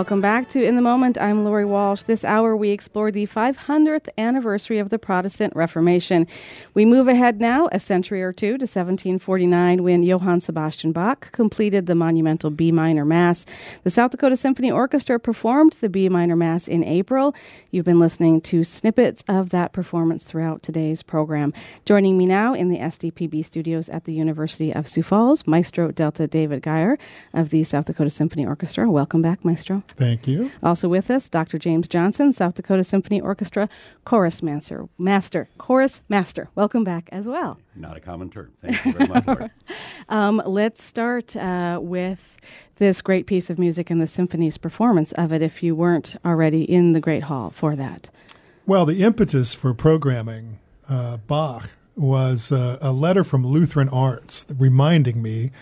Welcome back to In the Moment. I'm Lori Walsh. This hour we explore the 500th anniversary of the Protestant Reformation. We move ahead now a century or two to 1749 when Johann Sebastian Bach completed the monumental B minor Mass. The South Dakota Symphony Orchestra performed the B minor Mass in April. You've been listening to snippets of that performance throughout today's program. Joining me now in the SDPB studios at the University of Sioux Falls, Maestro Delta David Geyer of the South Dakota Symphony Orchestra. Welcome back, Maestro. Thank you. Also with us, Dr. James Johnson, South Dakota Symphony Orchestra Chorus Master. Welcome back as well. Not a common term. Thank you very much, Lori. Let's start with this great piece of music and the symphony's performance of it, if you weren't already in the Great Hall for that. Well, the impetus for programming Bach was a letter from Lutheran Arts reminding me,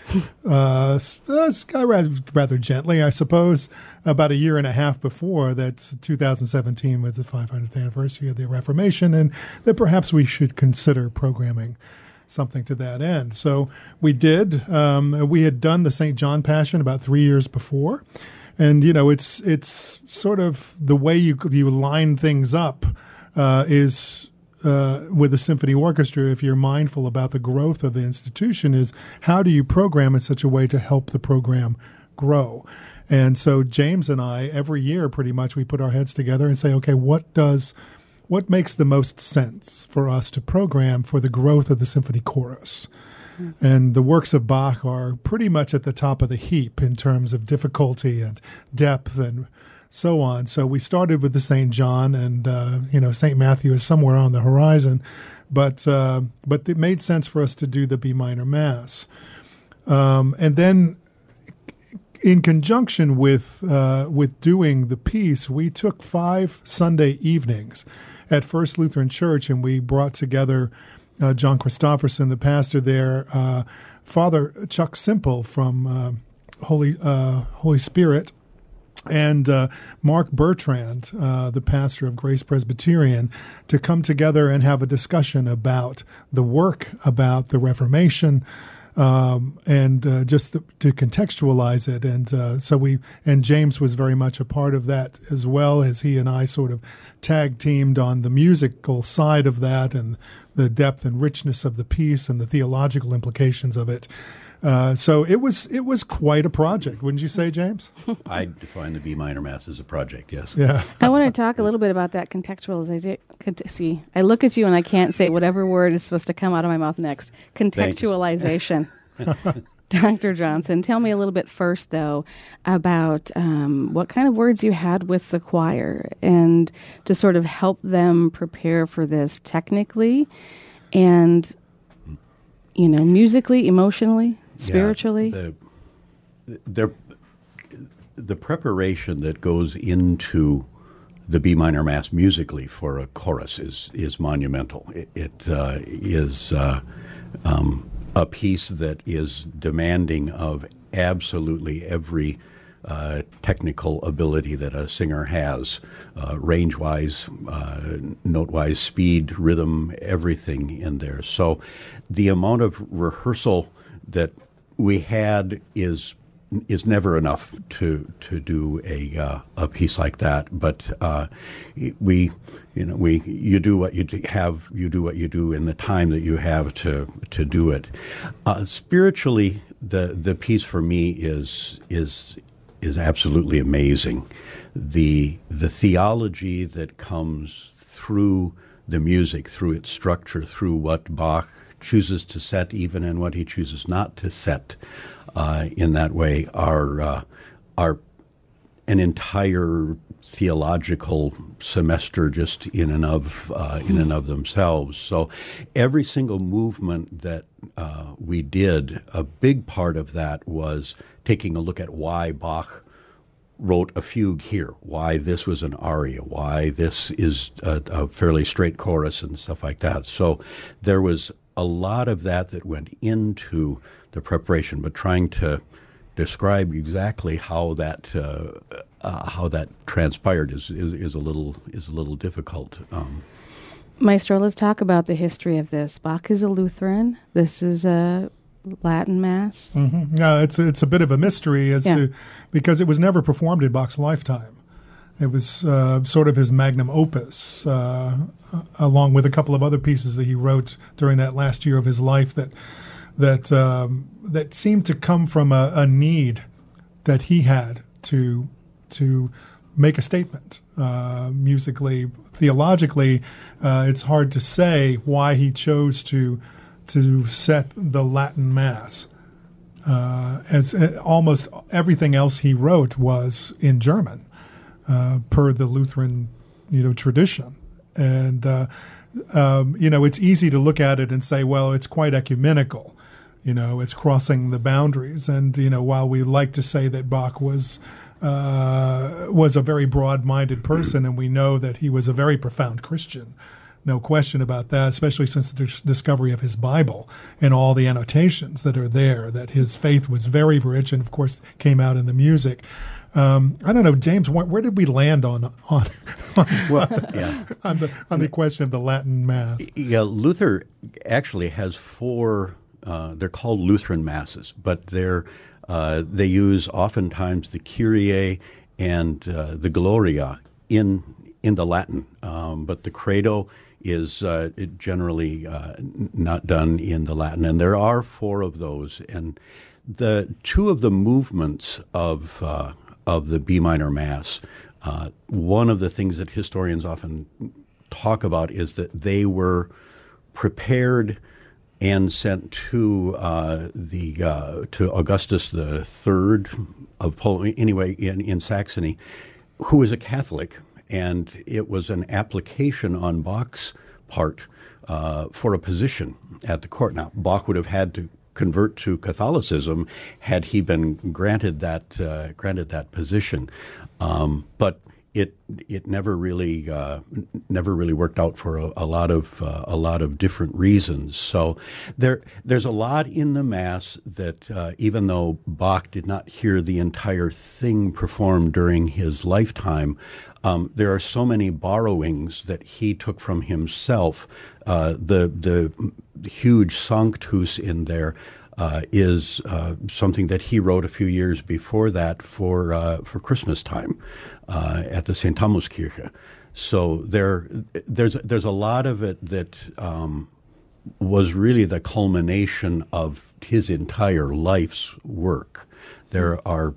rather gently, I suppose, about a year and a half before that 2017 was the 500th anniversary of the Reformation, and that perhaps we should consider programming something to that end. So we did. We had done the St. John Passion about 3 years before. And, you know, it's sort of the way you line things up is with the symphony orchestra, if you're mindful about the growth of the institution, is how do you program in such a way to help the program grow? And so James and I, every year pretty much, we put our heads together and say, okay, what makes the most sense for us to program for the growth of the symphony chorus? Mm-hmm. And the works of Bach are pretty much at the top of the heap in terms of difficulty and depth and so on. So we started with the St. John, and St. Matthew is somewhere on the horizon, but it made sense for us to do the B minor Mass, and then in conjunction with doing the piece, we took 5 Sunday evenings at First Lutheran Church, and we brought together John Christofferson, the pastor there, Father Chuck Simple from Holy Spirit, and Mark Bertrand, the pastor of Grace Presbyterian, to come together and have a discussion about the work, about the Reformation, and just to contextualize it. And James was very much a part of that as well, as he and I sort of tag teamed on the musical side of that and the depth and richness of the piece and the theological implications of it. So it was quite a project, wouldn't you say, James? I define the B minor Mass as a project, yes. Yeah. I want to talk a little bit about that contextualization. See, I look at you and I can't say whatever word is supposed to come out of my mouth next. Contextualization. Dr. Johnson, tell me a little bit first, though, about what kind of words you had with the choir and to sort of help them prepare for this technically and, musically, emotionally, spiritually. Yeah, the preparation that goes into the B minor Mass musically for a chorus is monumental. It is a piece that is demanding of absolutely every technical ability that a singer has, range-wise, note-wise, speed, rhythm, everything in there. So the amount of rehearsal that we had is never enough to do a piece like that. But you do what you have, you do what you do in the time that you have to do it. Spiritually, the piece for me is absolutely amazing. The theology that comes through the music, through its structure, through what Bach chooses to set, even and what he chooses not to set, in that way, are an entire theological semester just in and of themselves. So every single movement that we did, a big part of that was taking a look at why Bach wrote a fugue here, why this was an aria, why this is a fairly straight chorus and stuff like that. So there was a lot of that went into the preparation, but trying to describe exactly how that transpired is a little difficult. Maestro, let's talk about the history of this. Bach is a Lutheran. This is a Latin Mass? Mm-hmm. No, it's a bit of a mystery because it was never performed in Bach's lifetime. It was sort of his magnum opus, along with a couple of other pieces that he wrote during that last year of his life that seemed to come from a need that he had to make a statement musically, theologically. It's hard to say why he chose to set the Latin Mass. As almost everything else he wrote was in German, per the Lutheran, tradition, and it's easy to look at it and say, well, it's quite ecumenical, it's crossing the boundaries, and while we like to say that Bach was a very broad-minded person, and we know that he was a very profound Christian. No question about that, especially since the discovery of his Bible and all the annotations that are there, that his faith was very rich and, of course, came out in the music. I don't know, James, where did we land on the question of the Latin Mass? Yeah, Luther actually has four, they're called Lutheran Masses, but they use oftentimes the Kyrie and the Gloria in the Latin, but the Credo is generally not done in the Latin, and there are four of those. And the two of the movements of the B minor Mass, one of the things that historians often talk about is that they were prepared and sent to to Augustus III of Poland, anyway, in Saxony, who was a Catholic. And it was an application on Bach's part for a position at the court. Now, Bach would have had to convert to Catholicism had he been granted that position, but it never really worked out for a lot of different reasons. So there's a lot in the Mass that even though Bach did not hear the entire thing performed during his lifetime, there are so many borrowings that he took from himself. The huge Sanctus in there is something that he wrote a few years before that for Christmas time at the St. Thomaskirche. So there's a lot of it that was really the culmination of his entire life's work. There are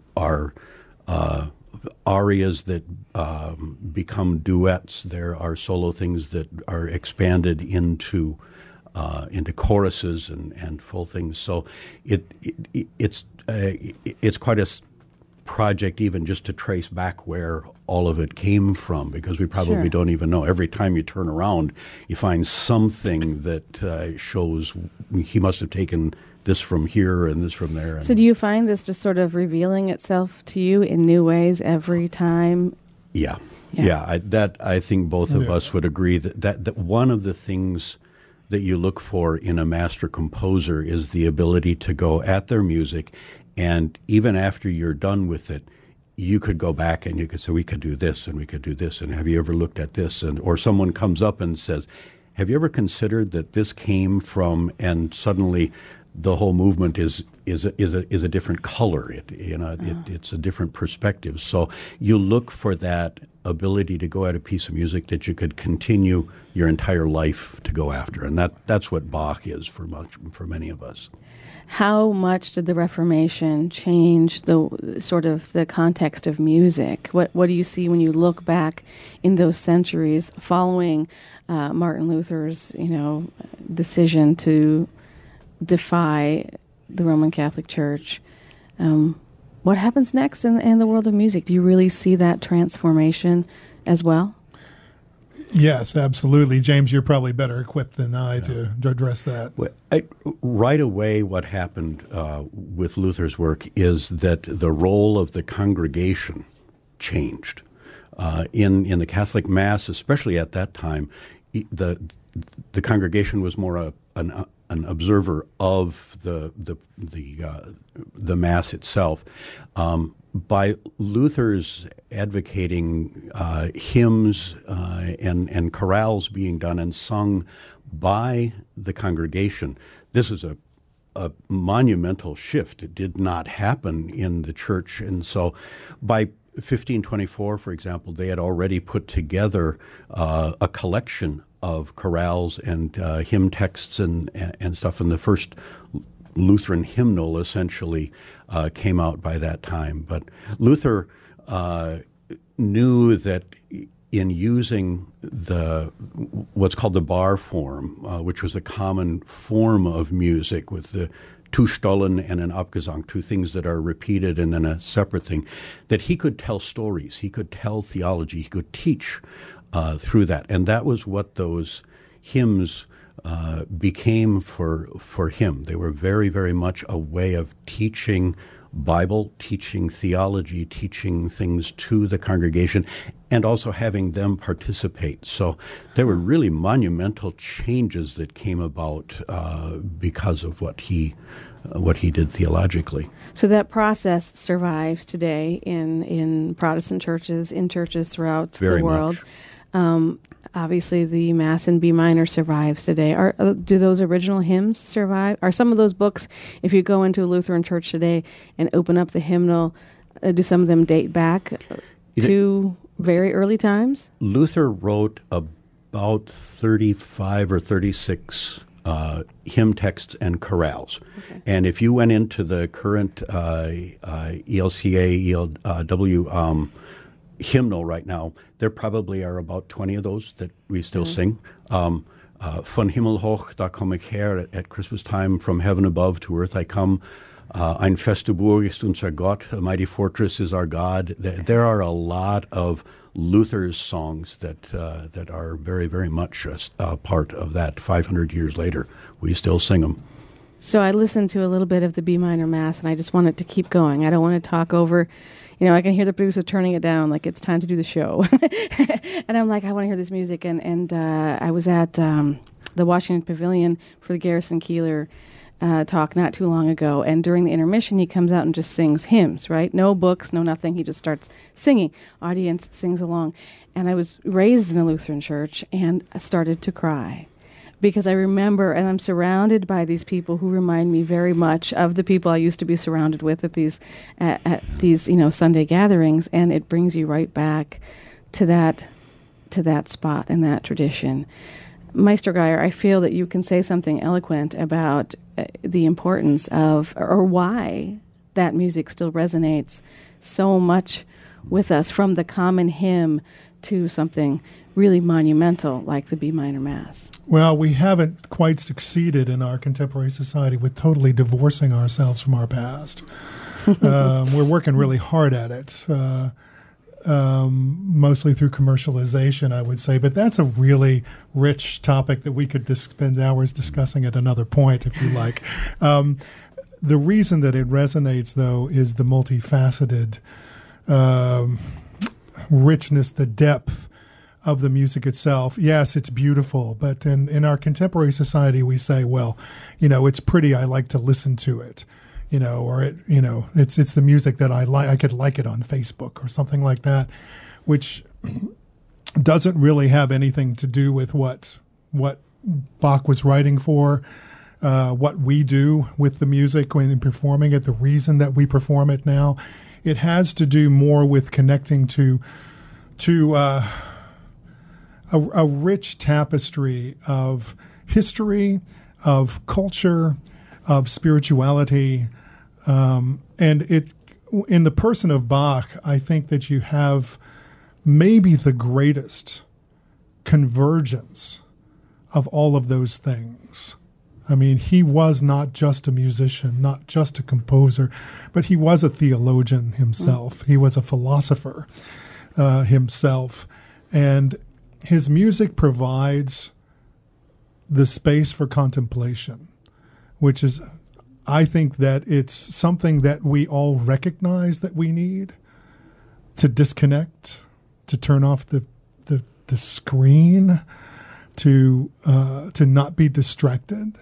arias that become duets. There are solo things that are expanded into choruses and full things. So it's quite a project even just to trace back where all of it came from, because we probably don't even know. Every time you turn around, you find something that shows he must have taken this from here and this from there. So do you find this just sort of revealing itself to you in new ways every time? Yeah. I think both of us would agree that one of the things that you look for in a master composer is the ability to go at their music, and even after you're done with it, you could go back and you could say, we could do this and we could do this, and have you ever looked at this? Or someone comes up and says, have you ever considered that this came from, and suddenly the whole movement is a different color. It's a different perspective. So you look for that ability to go at a piece of music that you could continue your entire life to go after, and that's what Bach is for many of us. How much did the Reformation change the sort of the context of music? What do you see when you look back in those centuries following Martin Luther's decision to defy the Roman Catholic Church? What happens next in the world of music? Do you really see that transformation as well? Yes, absolutely. James, you're probably better equipped than I to address that. Right away, what happened with Luther's work is that the role of the congregation changed. In the Catholic Mass, especially at that time, the congregation was more an observer of the Mass itself. By Luther's advocating hymns and chorales being done and sung by the congregation, this is a a monumental shift. It did not happen in the church. And so by 1524, for example, they had already put together a collection of chorales and hymn texts and stuff. And the first Lutheran hymnal essentially came out by that time. But Luther knew that in using what's called the bar form, which was a common form of music with the two Stollen and an Abgesang, two things that are repeated and then a separate thing, that he could tell stories, he could tell theology, he could teach through that. And that was what those hymns became for him. They were very, very much a way of teaching Bible, teaching theology, teaching things to the congregation, and also having them participate. So there were really monumental changes that came about because of what he did theologically. So that process survives today in Protestant churches, in churches throughout Very the world. much. Obviously, the Mass in B minor survives today. Do those original hymns survive? Are some of those books, if you go into a Lutheran church today and open up the hymnal, do some of them date back to very early times? Luther wrote about 35 or 36 hymn texts and chorales. Okay. And if you went into the current ELCA, ELW hymnal right now, there probably are about 20 of those that we still sing. Von Himmel hoch, da komme ich her, at Christmas time, from heaven above to earth I come. Ein feste Burg ist unser Gott, a mighty fortress is our God. There are a lot of Luther's songs that are very, very much a part of that. 500 years later, we still sing them. So I listened to a little bit of the B minor Mass, and I just want it to keep going. I don't want to talk over. I can hear the producer turning it down, like it's time to do the show. And I'm like, I want to hear this music. And I was at the Washington Pavilion for the Garrison Keillor talk not too long ago. And during the intermission, he comes out and just sings hymns, right? No books, no nothing. He just starts singing. Audience sings along. And I was raised in a Lutheran church and I started to cry. Because I remember, and I'm surrounded by these people who remind me very much of the people I used to be surrounded with at these Sunday gatherings, and it brings you right back to that spot and that tradition. Meister Geyer, I feel that you can say something eloquent about the importance of, or why that music still resonates so much with us, from the common hymn to something really monumental like the B minor Mass. Well, we haven't quite succeeded in our contemporary society with totally divorcing ourselves from our past. We're working really hard at it, mostly through commercialization, I would say. But that's a really rich topic that we could spend hours discussing at another point, if you like. The reason that it resonates, though, is the multifaceted richness, the depth of the music itself. Yes, it's beautiful, but in our contemporary society, we say, well, it's pretty, I like to listen to it, or it's the music that I like, I could like it on Facebook or something like that, which doesn't really have anything to do with what Bach was writing for, what we do with the music when performing it, the reason that we perform it now. It has to do more with connecting to a rich tapestry of history, of culture, of spirituality. And in the person of Bach, I think that you have maybe the greatest convergence of all of those things. I mean, he was not just a musician, not just a composer, but he was a theologian himself. He was a philosopher himself. And his music provides the space for contemplation, which is, I think that it's something that we all recognize that we need to disconnect, to turn off the screen, to not be distracted.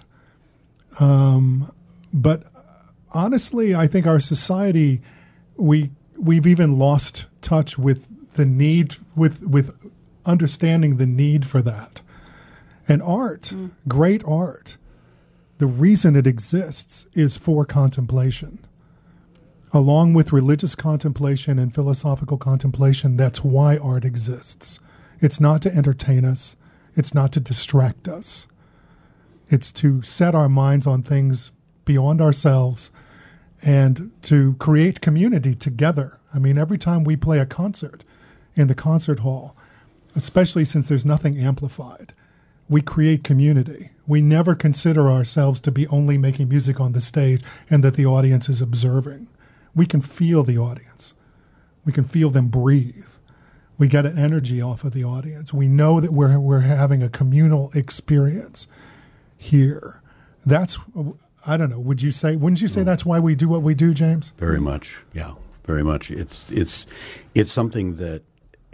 But honestly, I think our society, we've even lost touch with the need, with understanding the need for that. And art, great art, The reason it exists is for contemplation. Along with religious contemplation and philosophical contemplation, that's why art exists. It's not to entertain us. It's not to distract us. It's to set our minds on things beyond ourselves and to create community together. I mean, every time we play a concert in the concert hall, especially since there's nothing amplified, we create community. We never consider ourselves to be only making music on the stage and that the audience is observing. We can feel the audience. We can feel them breathe. We get an energy off of the audience. We know that we're having a communal experience here. That's, I don't know, wouldn't you say that's why we do what we do, James? Very much, yeah, very much. It's something that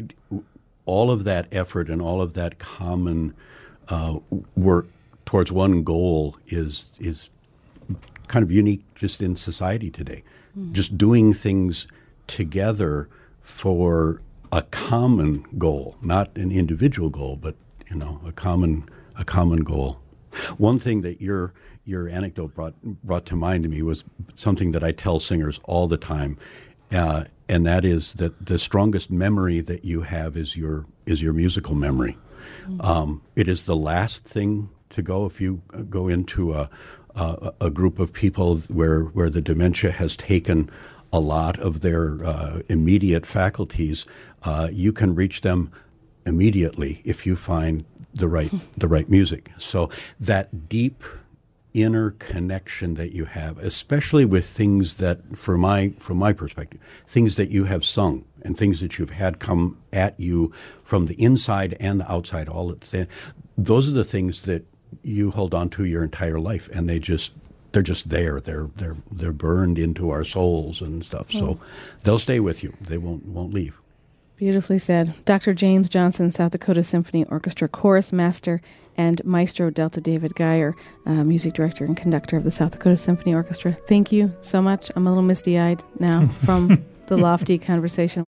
all of that effort and all of that common work towards one goal is kind of unique just in society today. Just doing things together for a common goal, not an individual goal, but a common goal. One thing that your anecdote brought to mind to me was something that I tell singers all the time, and that is that the strongest memory that you have is your musical memory. It is the last thing to go if you go into a group of people where the dementia has taken a lot of their immediate faculties. You can reach them immediately if you find the right music. So that deep inner connection that you have, especially with things that, from my perspective, things that you have sung and things that you've had come at you from the inside and the outside, all at the same, those are the things that you hold on to your entire life, and they're just there. They're burned into our souls and stuff. So they'll stay with you. They won't leave. Beautifully said. Dr. James Johnson, South Dakota Symphony Orchestra Chorus Master, and Maestro Delta David Geyer, Music Director and Conductor of the South Dakota Symphony Orchestra. Thank you so much. I'm a little misty-eyed now from the lofty conversation.